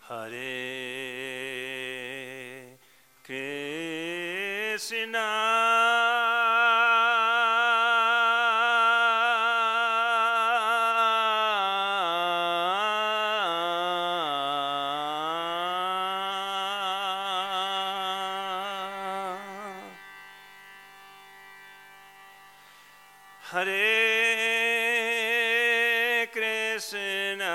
Hare Krishna, Hare Krishna,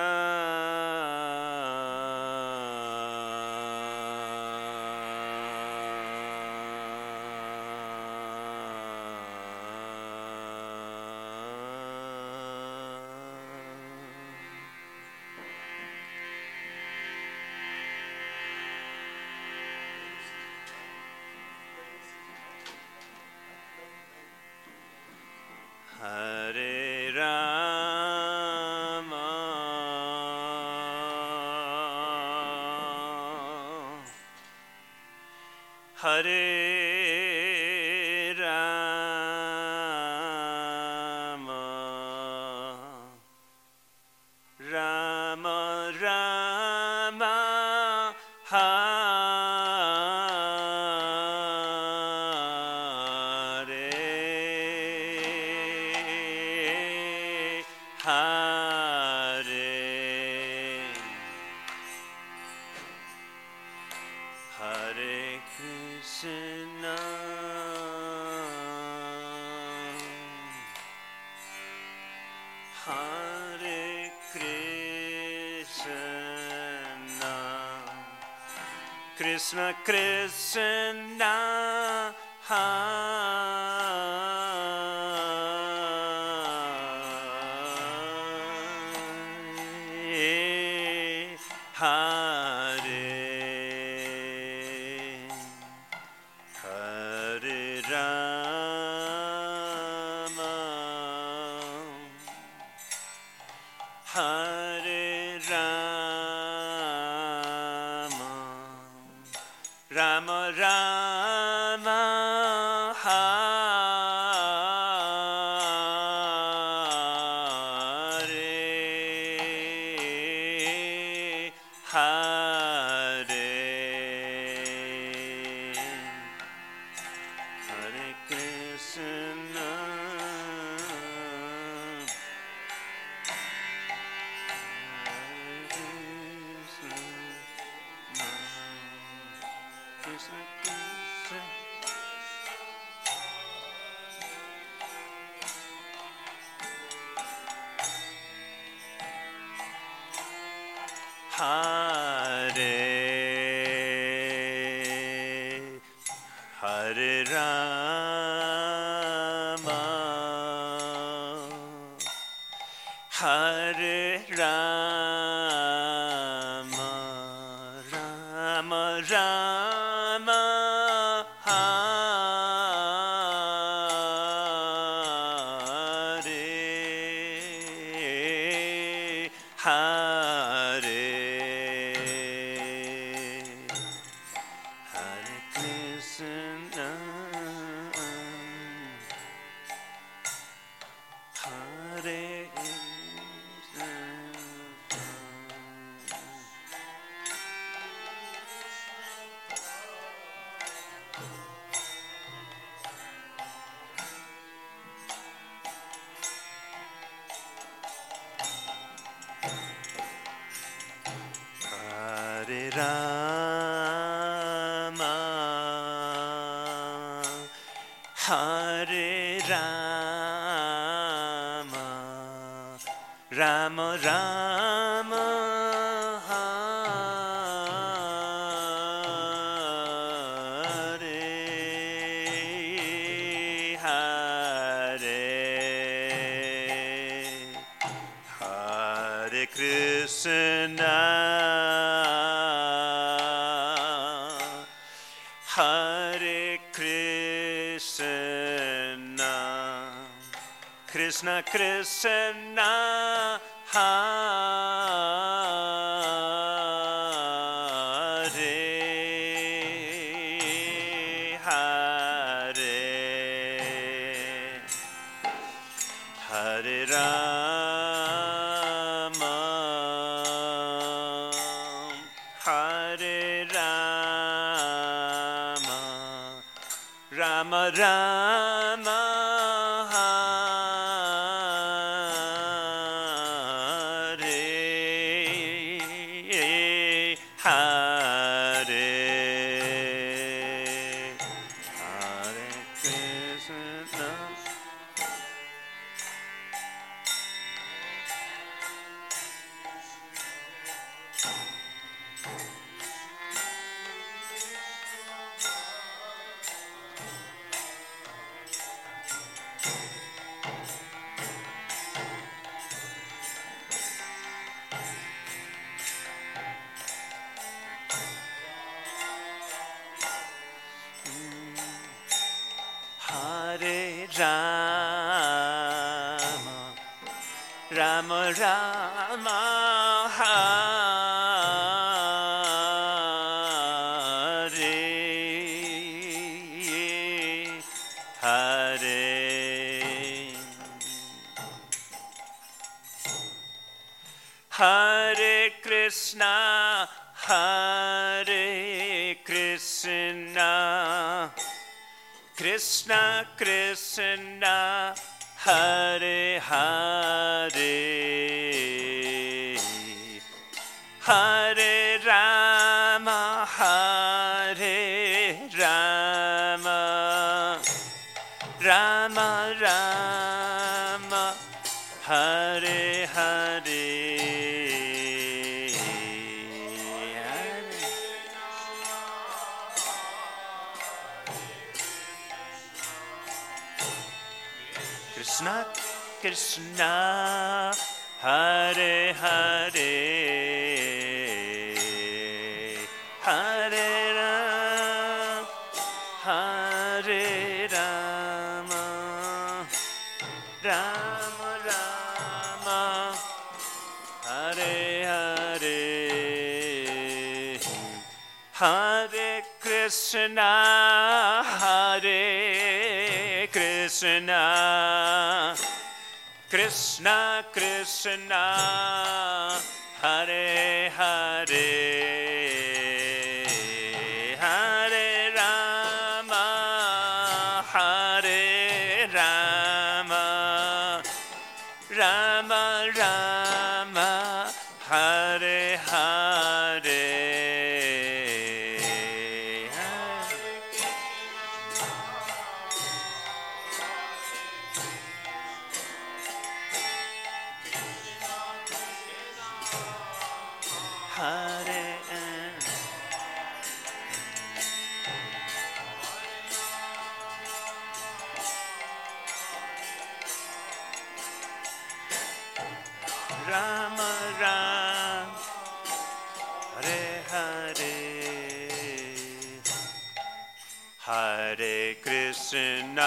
Hare Rama, Hare Rama, Rama Rama, Hare Hare, Hare Krishna, Hare Krishna, Krishna Krishna, Hare Hare, Hare Rama, Hare Rama, Rama Rama, Hare Hare, Hare Krishna, Krishna Krishna, Hare Hare Rama, Hare Rama, Rama Rama, Hare Hare, Hare Krishna, Hare Krishna, Hare Rama, Hare Rama, Rama Rama, Hare Hare, Hare Krishna, Hare Krishna, Krishna Krishna, Hare Hare, Hare Rama, Rama Rama Hare Rama, Rama Rama, Hare Hare. Hare Krishna, Hare Krishna, Krishna Krishna, Hare Hare, Hare Rama, Hare Rama, Rama Rama, Hare Hare. Krishna Krishna, Hare Hare, Hare Rama, Hare Rama, Rama Rama, Hare Hare, Hare Krishna, Hare Krishna, Krishna Krishna, Hare Hare, Hare Rama, Hare Rama, Rama Rama, Hare Hare. Rama Rama, Hare Hare, Hare Krishna,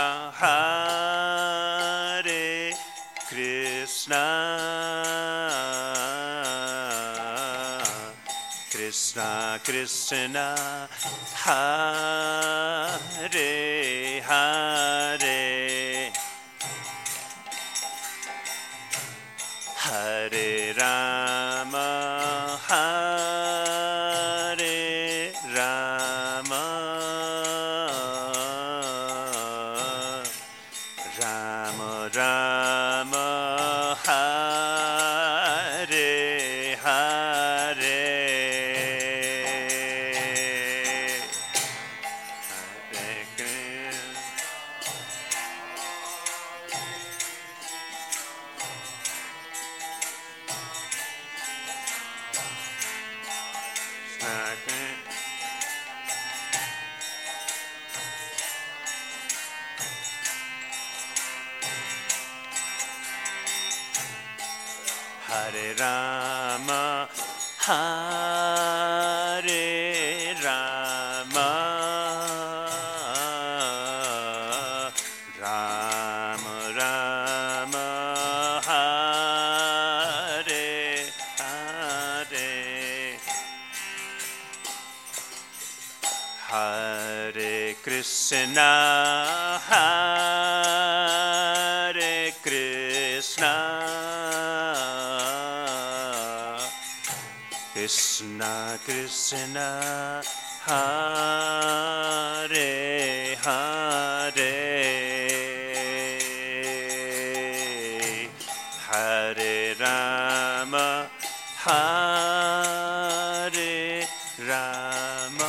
Hare Krishna, Krishna Krishna, Hare Hare, Hare Rama, Hare Rama, Rama Rama, Hare Hare, Hare Hare Rama, Hare Rama, Rama Rama, Hare Hare, Hare Krishna, Hare Krishna, Krishna Krishna, Hare Hare Hare Rama Hare Rama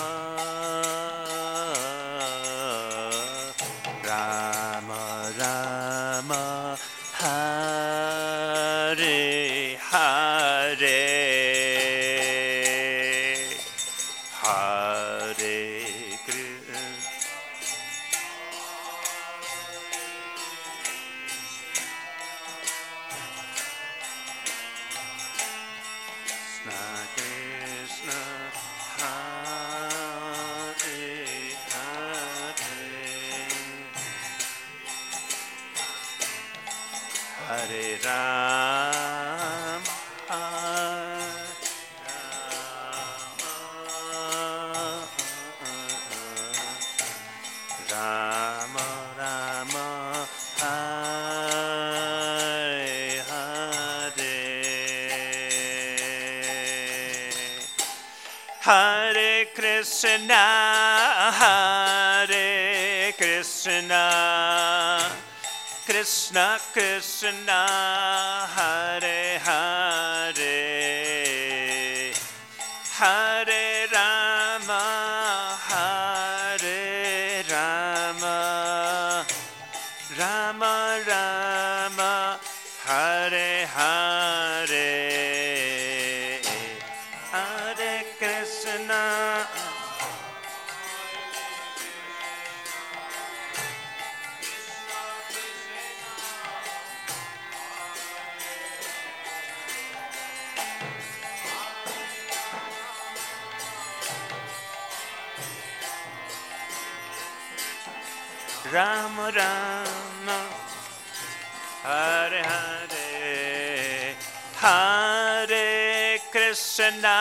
Rama Rama Hare Hare Hare Krishna Krishna Hare Hare Hare Ram Rama Rama Hare Hare Hare Krishna Hare Krishna Krishna Krishna Hare Hare Hare Rama Hare Rama Rama Rama Hare Hare Hare Krishna Rama Rama Hare Hare Hare Krishna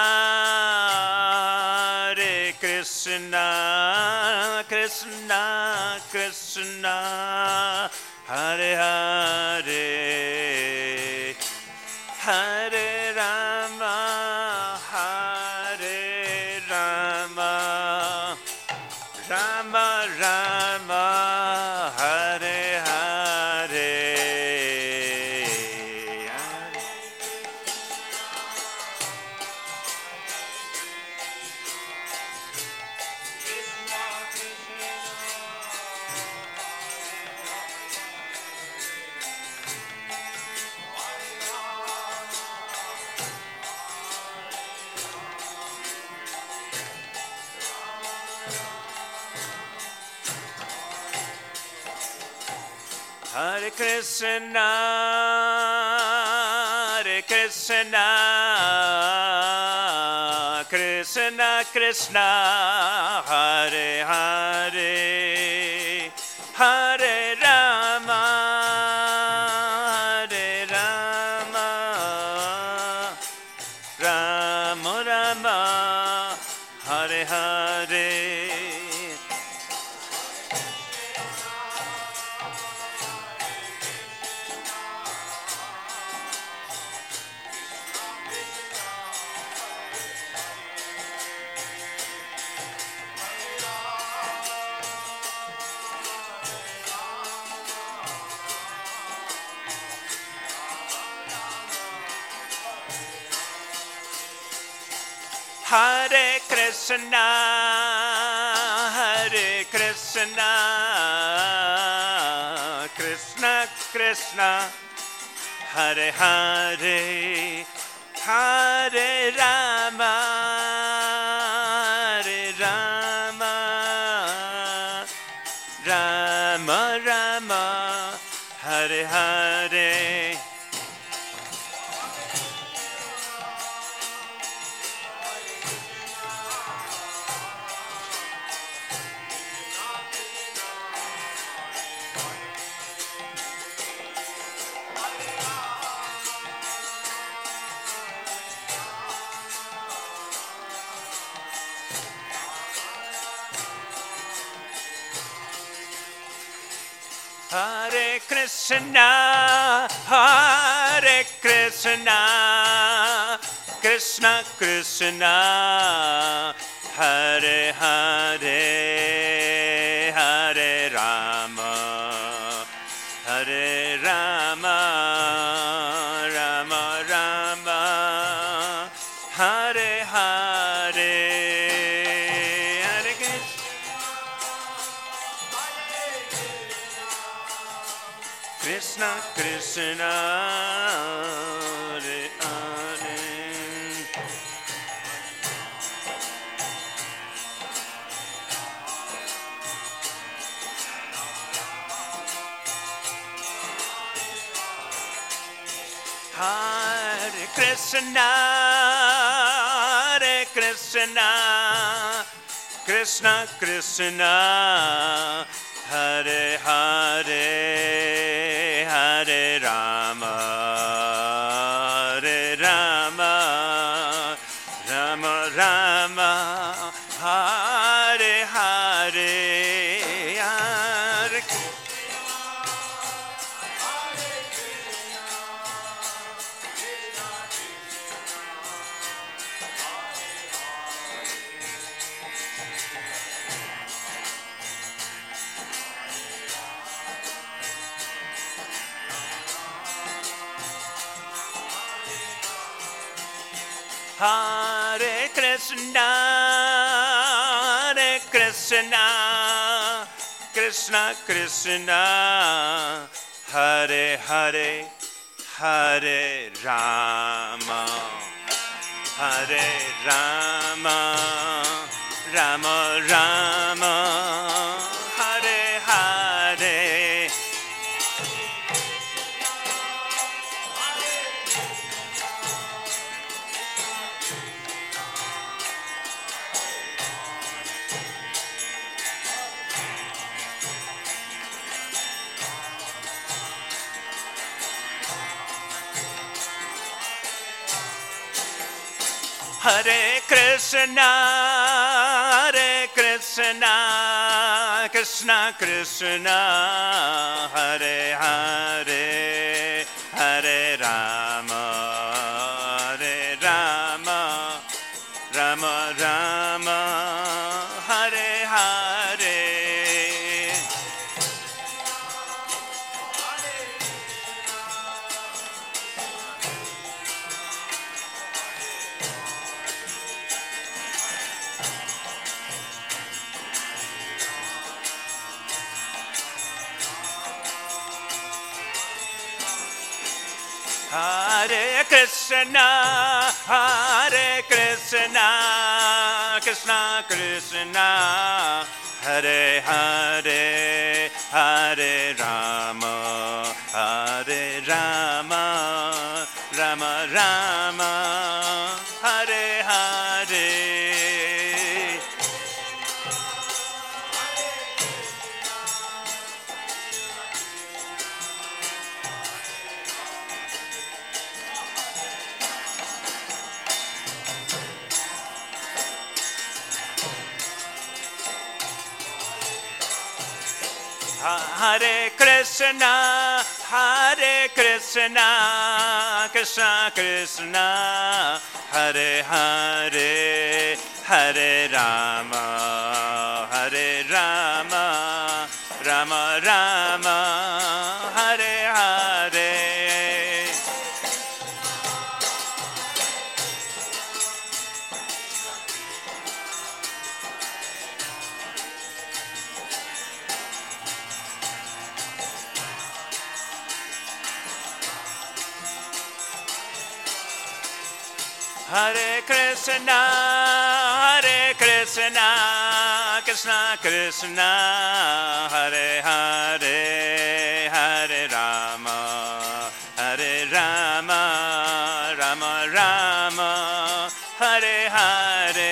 Hare Krishna Krishna Krishna Hare Hare Hare Rama Hare Rama Rama Rama Hare Hare Hare Krishna, Hare Krishna, Krishna Krishna, Hare Hare, Hare Rama, Hare Rama, Rama Rama, Hare Hare. Hare Krishna, Hare Krishna, Krishna Krishna, Hare Hare, Hare Rama, Hare Rama, Rama Rama, Hare Hare. Hare Krishna, Hare Krishna, Krishna Krishna, Hare Hare. Krishna Krishna Hare Hare Hare Krishna Krishna Krishna Hare Hare Hare Rama Rama Rama Hare Hare Hare Hare Krishna Krishna Krishna Hare Hare Hare Rama Rama Rama Hare Hare Hare Krishna Krishna Krishna Hare Hare Hare Rama Rama Rama Hare Hare Hare Krishna Krishna Krishna Hare Hare Hare Rama Rama Rama Hare Hare Hare Krishna Krishna Krishna Hare Hare Hare Rama Rama Rama Hare Hare Hare Krishna Krishna Krishna Hare Hare Hare Rama Rama Rama Hare Hare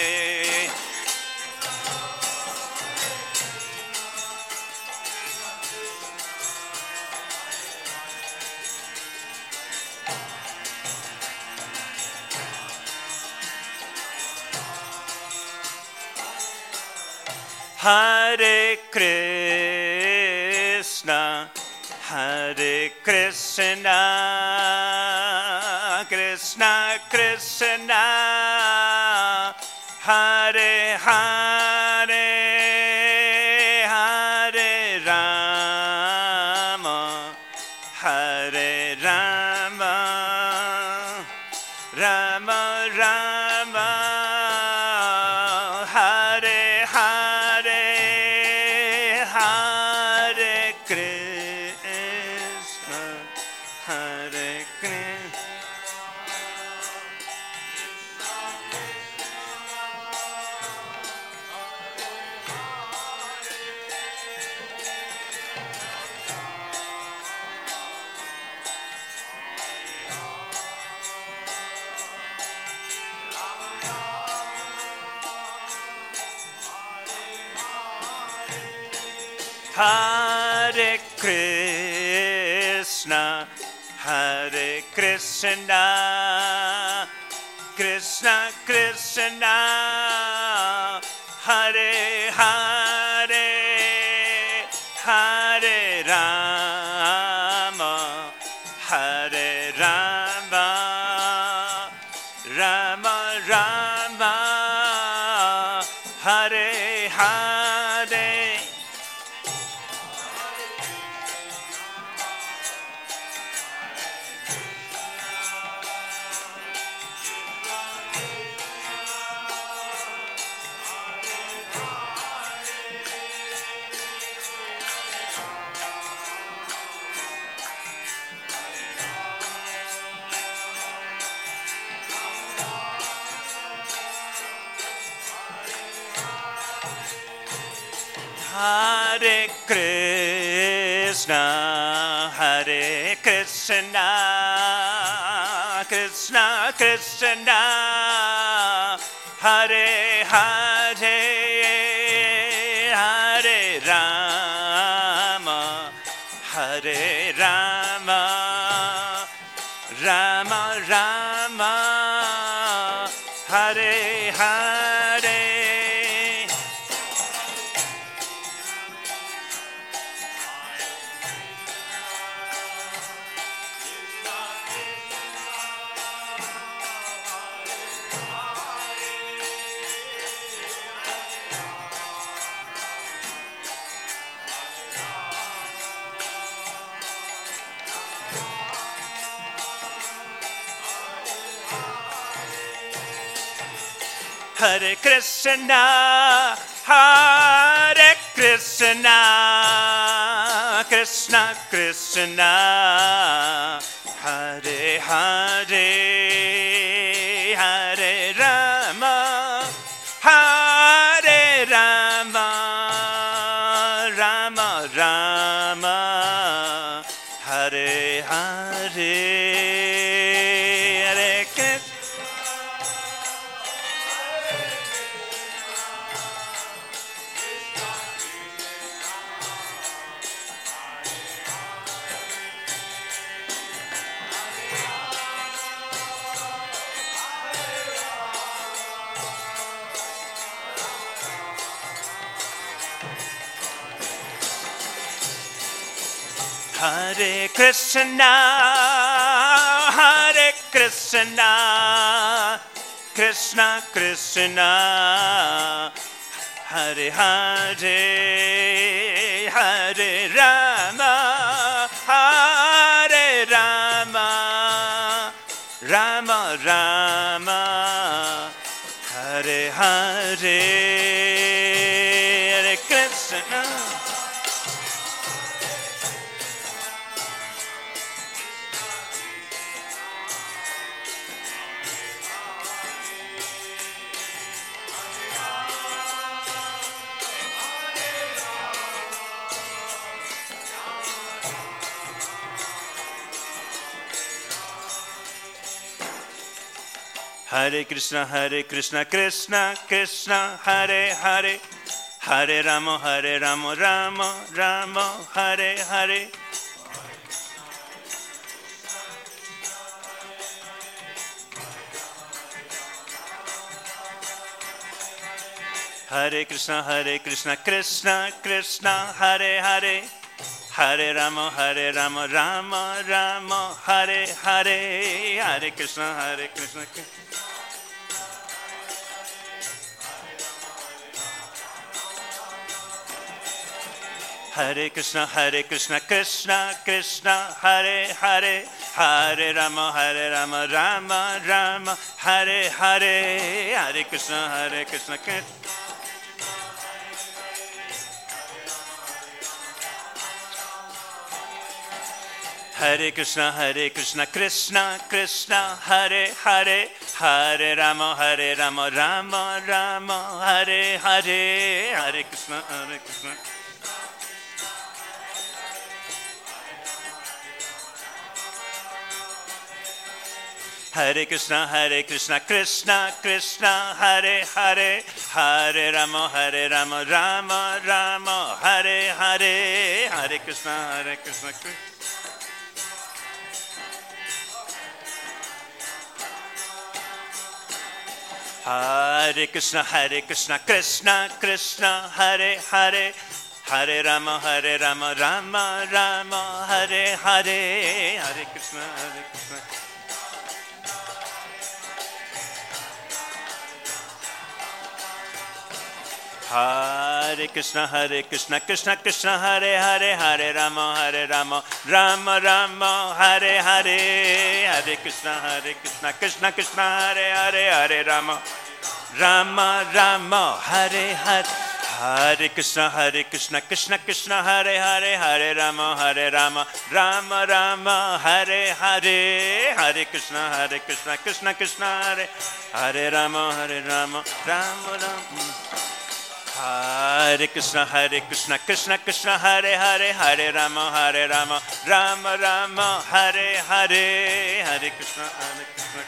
Hare Krishna Krishna Krishna Hare Hare Hare Rama Rama Rama Hare Hare Hare Krishna Hare Krishna, Hare Krishna, Krishna Krishna, Hare Hare, Hare Rama, Hare Rama, Rama Rama, Hare Hare. Hare Krishna, Hare Krishna, Krishna Krishna, Hare Hare, Hare Rama, Hare Rama, Rama Rama, Hare Hare. Hare Krishna, Hare Krishna, Krishna Krishna, Hare Hare, Hare Rama, Hare Rama, Rama Rama, Hare Hare, Hare Krishna. Hare Krishna, Hare Krishna, Krishna Krishna, Hare Hare, Hare Rama, Hare Rama, Rama Rama, Hare Hare, Hare Krishna. Hare Krishna, Krishna Krishna, Hare Hare, Hare Rama, Rama Rama, Hare Hare. Hare Krishna, Krishna Krishna, Hare Hare, Hare Rama, Rama Rama, Hare Hare, Hare Krishna, Krishna. Hare Krishna, Krishna Krishna, Hare Hare, Hare Rama, Rama Rama, Hare Hare, Hare Krishna, Krishna. Hare Krishna, Krishna Krishna, Hare Hare, Hare Rama, Rama Rama, Hare Hare, Hare Krishna, Krishna. Hare Krishna, Krishna Krishna, Hare Hare, Hare Rama, Rama Rama, Hare Hare, Hare Krishna, Krishna. Hare Krishna, Krishna Krishna, Hare Hare, Hare Rama, Rama Rama, Hare Hare, Hare Krishna, Krishna. Hare Krishna, Krishna Krishna, Hare Hare, Hare Rama, Rama Rama, Hare Hare, Hare Krishna, Krishna Krishna, Hare Hare, Hare Rama, Rama Rama, Hare Hare. Hare Krishna, Krishna Krishna, Hare Hare, Hare Rama, Rama Rama, Hare Hare, Hare Krishna, Krishna Krishna, Hare Rama, Rama Rama. Hare Krishna, Krishna Krishna, Hare Hare, Hare Rama, Rama Rama, Hare Hare, Hare Krishna, Krishna.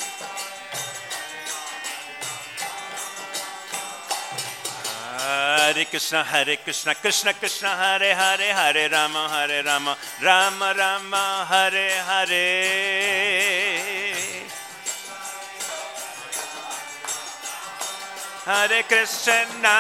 Hare Krishna, Krishna Krishna, Hare Hare, Hare Rama, Rama Rama, Hare Hare. Hare Krishna,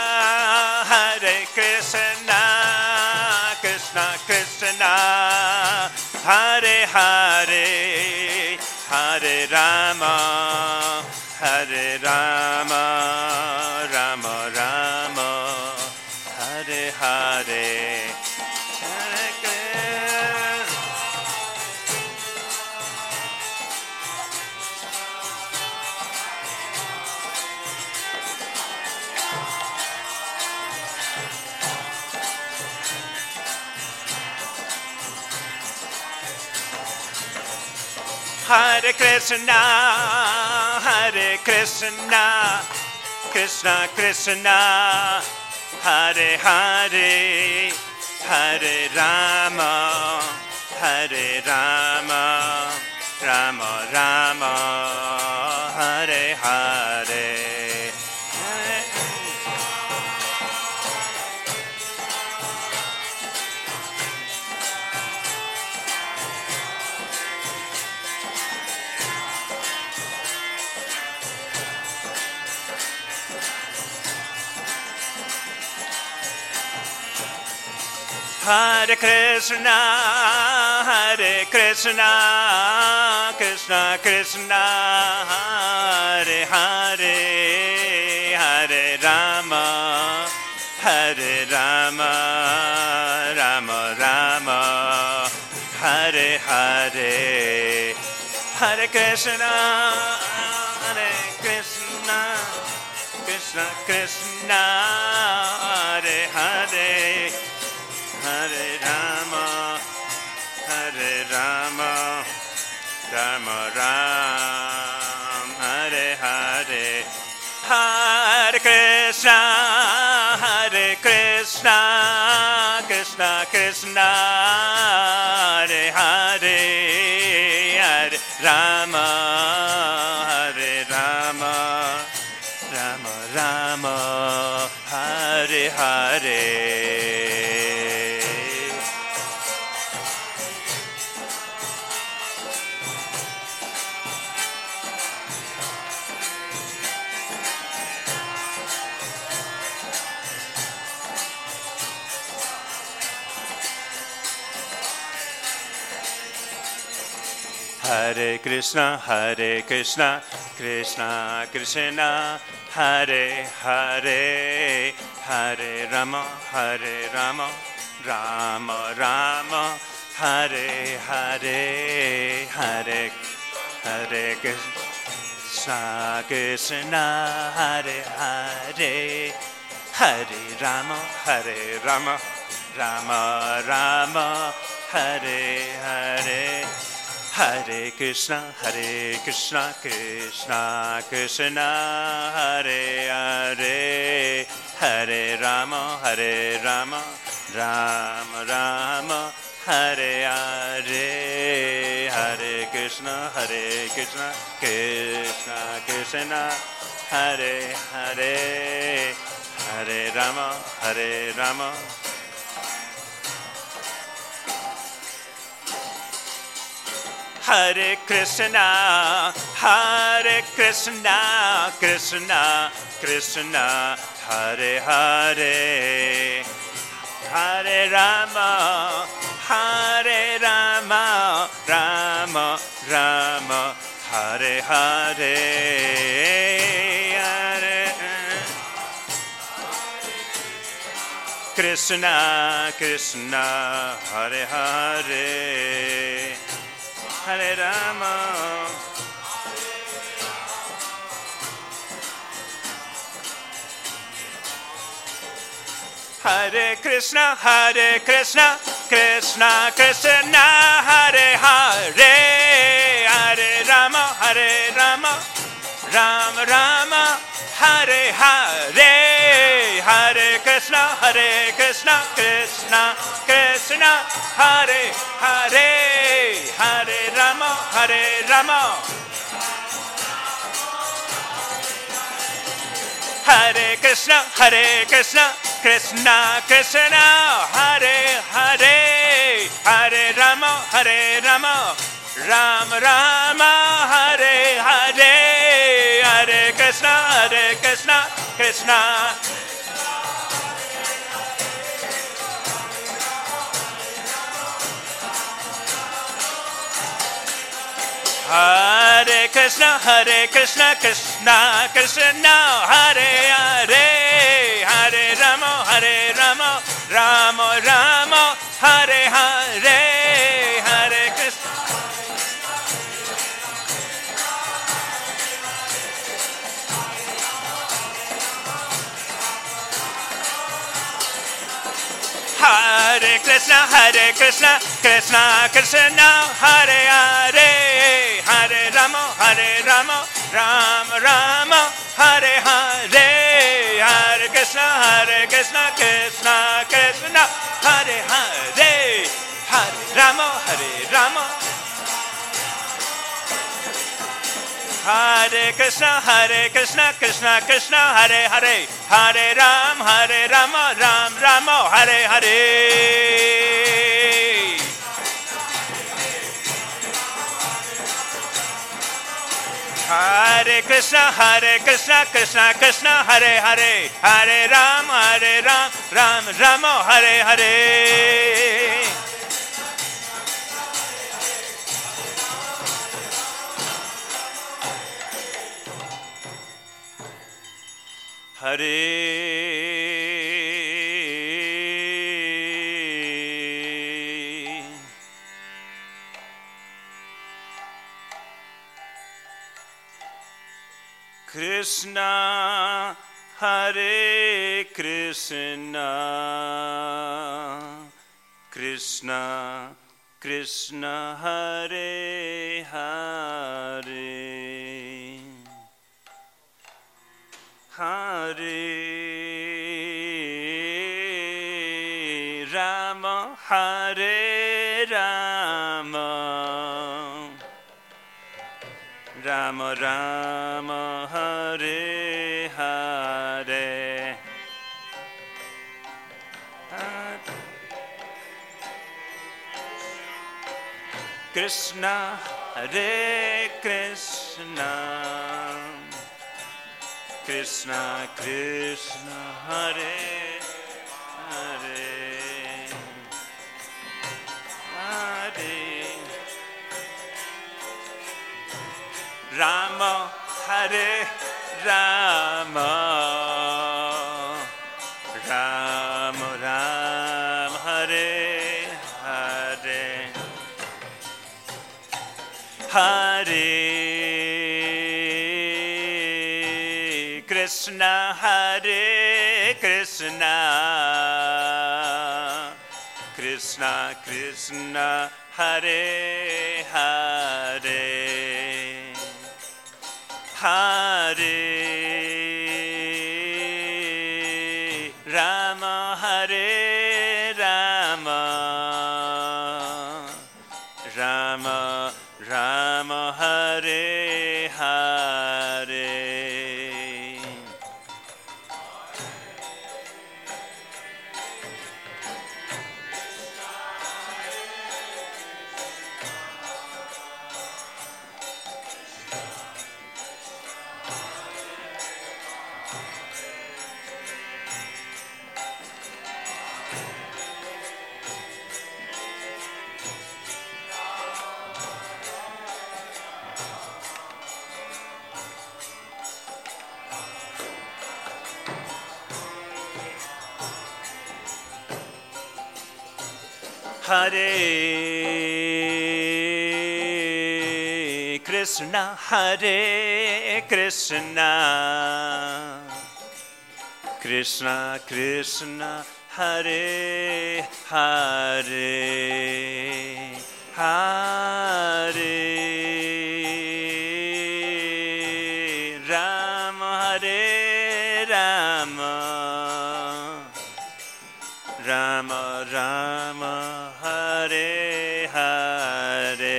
Krishna Krishna, Hare Hare, Hare Rama, Rama Rama, Hare Hare. Hare Krishna, Krishna Krishna, Hare Hare, Hare Rama, Rama Rama, Hare Hare. Hare Krishna, Krishna Krishna, Hare Hare, Hare Rama, Rama Rama, Hare Hare. Hare Krishna, Krishna Krishna, Hare Hare, Hare Rama, Rama Ram, Hare Hare. Hare Krishna, Krishna Krishna, Hare Hare, Hare Rama, Rama Rama, Hare Hare. Hare Krishna, Krishna Krishna, Hare Hare, Hare Rama, Rama Rama, Hare Hare, Hare Krishna, Krishna, Hare Hare, Hare Rama, Rama Rama, Hare Hare. Hare Krishna, Krishna Krishna, Hare Hare, Hare Rama, Rama Rama, Hare Hare, Hare Krishna, Hare Krishna, Krishna Krishna, Hare Hare, Hare Rama, Hare Rama. Hare Krishna, Krishna Krishna, Hare Hare, Hare Rama, Rama Rama, Hare Hare, Hare Krishna, Krishna, Hare Hare, Hare Rama. Hare Krishna, Krishna Krishna, Hare Hare, Hare Rama, Rama Rama, Hare Hare, Hare Krishna, Krishna Krishna, Hare Hare, Hare Rama, Hare Krishna, Krishna Krishna, Hare Hare, Hare Rama, Rama Rama, Hare Hare, Hare Krishna, Krishna. Hare Krishna, Krishna Krishna, Hare Hare, Hare Rama, Rama Rama, Hare Hare, Hare Krishna. Hare Krishna, Krishna Krishna, Hare Hare, Hare Rama, Rama Rama, Hare Hare, Hare Krishna, Krishna Krishna, Hare Hare, Hare Rama, Hare Krishna, Krishna Krishna, Hare Hare, Hare Rama, Rama Rama, Hare Hare. Hare Krishna, Krishna Krishna, Hare Hare, Hare Rama, Rama Rama, Hare Hare. Hare Krishna, Hare Krishna, Krishna Krishna, Hare Hare, Hare Rama, Hare Rama, Rama Rama, Hare Hare, Krishna, Hare Krishna, Krishna Krishna, Hare Hare, Hare Rama, Hare Rama, Rama Rama, Hare Hare, Hare Krishna, Hare Krishna, Krishna Krishna, Hare Hare, Hare Rama, Hare Rama, Rama Rama, Hare Hare Krishna, Hare Krishna, Krishna Krishna, Hare Hare, Hare Rama, Hare Rama, Rama Rama, Hare Hare.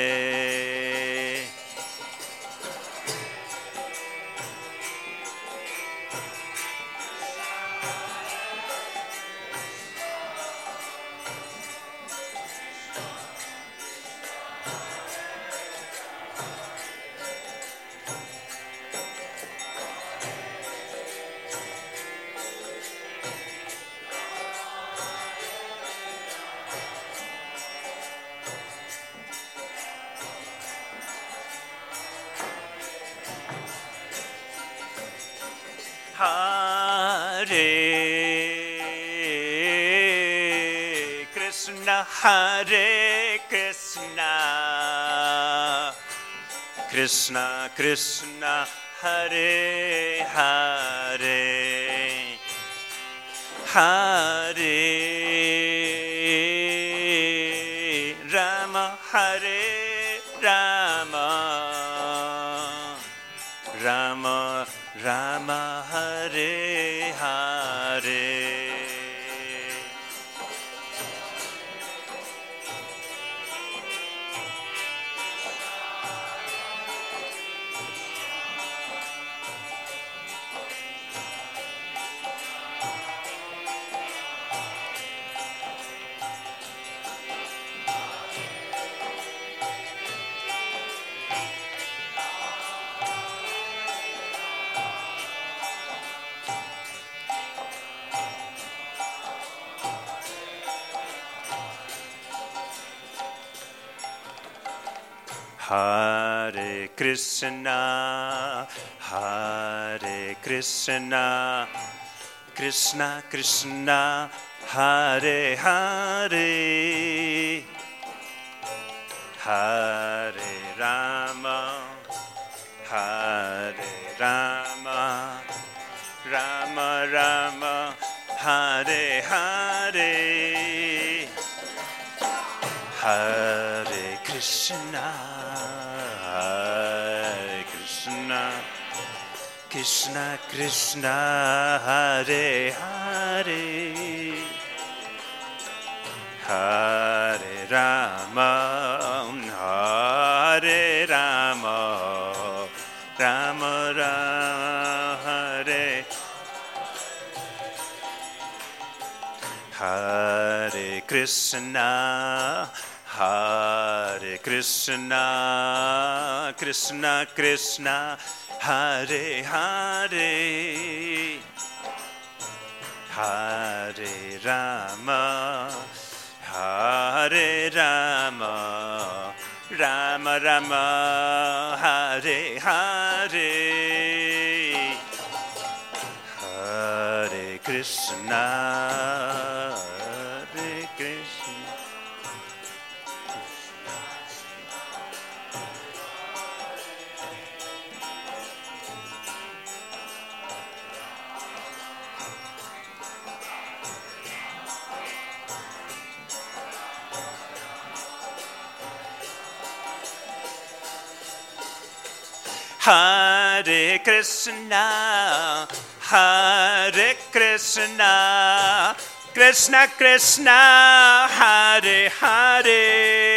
Hare Krishna, Hare Krishna, Krishna Krishna, Hare Hare, Hare Rama, Hare Rama, Rama Rama, Hare Hare. Hare Krishna, Hare Krishna, Krishna Krishna, Hare Hare, Hare Rama, Hare Rama, Rama Rama, Hare Hare, Hare Krishna, Hare Krishna, Krishna Krishna, Hare Hare, Hare Rama, Hare Rama, Rama Rama, Hare Hare Krishna, Hare Krishna, Krishna Krishna, Hare Hare, Hare Rama, Hare Rama, Rama Rama, Hare Hare, Hare Krishna, Hare Krishna. Hare Krishna, Hare Krishna, Krishna Krishna, Hare Hare,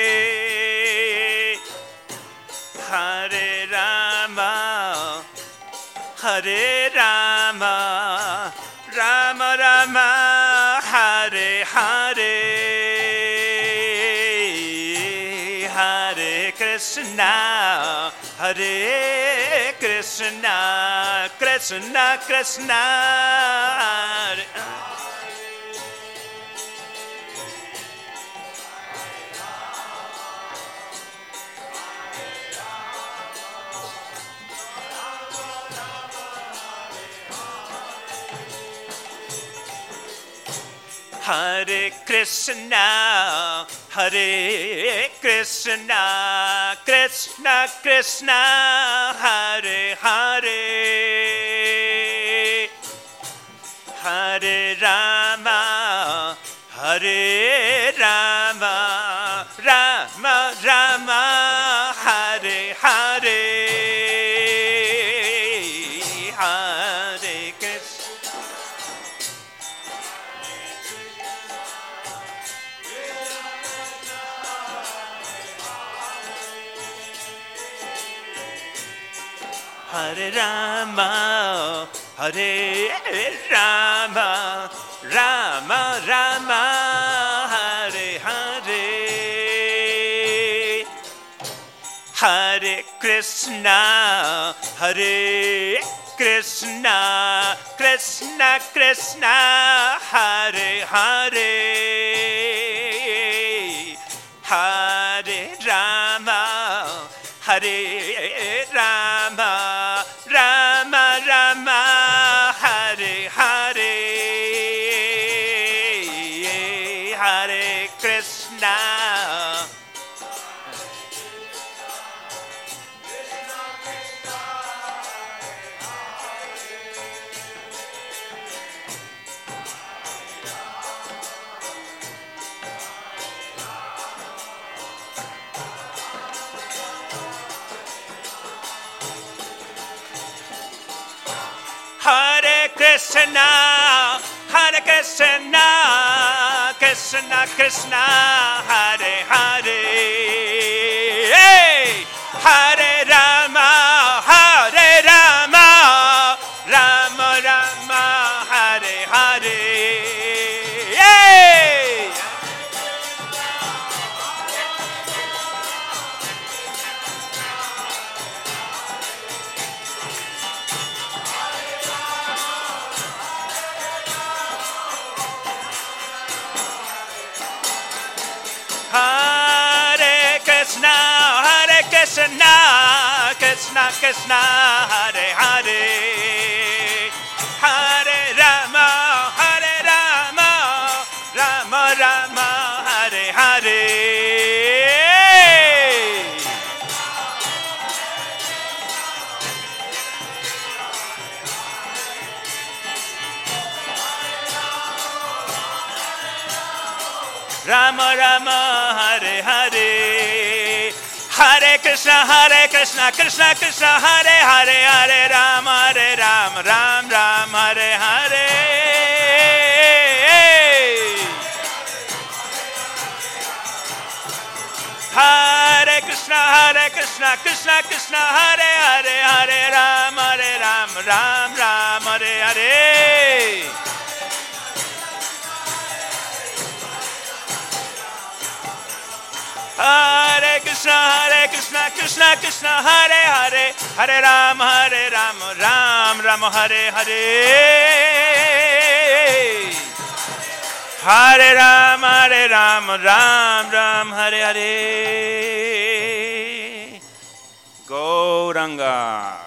Hare Rama, Hare Rama, Rama Rama, Hare Hare, Hare Krishna, Hare Krishna, Krishna Krishna, Hare Hare Krishna, Hare Krishna, Krishna Krishna, Hare Hare, Hare Rama, Hare Rama, Rama Rama, Hare Hare, Hare Krishna. Hare Rama, Hare Rama, Rama Rama, Hare Hare, Hare Krishna, Hare Krishna, Krishna Krishna, Hare Hare, Hare Rama, Hare Rama, Rama Rama, Hare Hare, Hare Krishna. Hare Krishna, Hare Krishna, Krishna Krishna, Hare Hare, hey! Hare Rama, Hare Rama, Rama Rama, Hare Hare, hey! Hare Krishna, Hare Krishna, Krishna Krishna, Hare Hare, Hare Rama, Hare Rama, Rama Rama, Hare Hare. Rama Rama, Hare Hare, Hare Krishna, Krishna Krishna, Hare Hare, Hare Rama, Ram Ram, Hare Hare. Hare Krishna, Krishna Krishna, Hare Hare, Hare Rama, Ram Ram, Hare Hare. Hare Krishna, Krishna Krishna, Hare Hare, Hare Rama, Ram Ram, Hare Hare. Hare Rama, Ram Ram, Hare Hare. Gauranga.